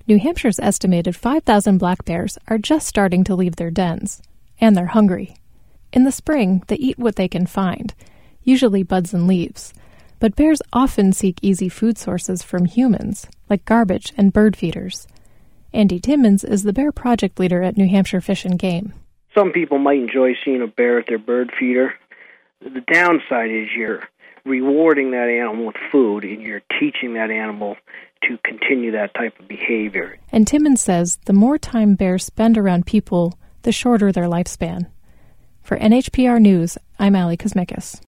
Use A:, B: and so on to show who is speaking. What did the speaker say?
A: New Hampshire's estimated 5,000 black bears are just starting to leave their dens, and they're hungry. In the spring, they eat what they can find, usually buds and leaves, but bears often seek easy food sources from humans, like garbage and bird feeders. Andy Timmons is the bear project leader at New Hampshire Fish and Game.
B: Some people might enjoy seeing a bear at their bird feeder. The downside is you're rewarding that animal with food, and you're teaching that animal to continue that type of behavior.
A: And Timmons says the more time bears spend around people, the shorter their lifespan. For NHPR News, I'm Allie Kosmikis.